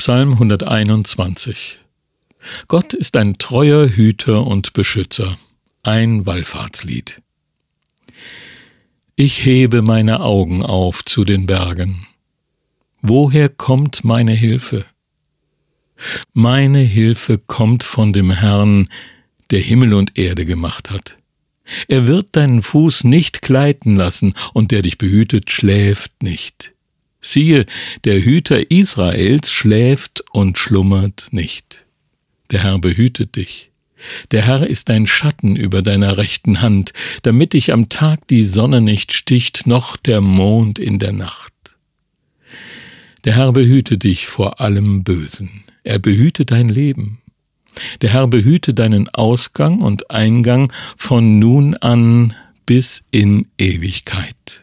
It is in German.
Psalm 121. Gott ist ein treuer Hüter und Beschützer, ein Wallfahrtslied. Ich hebe meine Augen auf zu den Bergen. Woher kommt meine Hilfe? Meine Hilfe kommt von dem Herrn, der Himmel und Erde gemacht hat. Er wird deinen Fuß nicht gleiten lassen, und der dich behütet, schläft nicht. Siehe, der Hüter Israels schläft und schlummert nicht. Der Herr behütet dich. Der Herr ist ein Schatten über deiner rechten Hand, damit dich am Tag die Sonne nicht sticht, noch der Mond in der Nacht. Der Herr behüte dich vor allem Bösen. Er behüte dein Leben. Der Herr behüte deinen Ausgang und Eingang von nun an bis in Ewigkeit.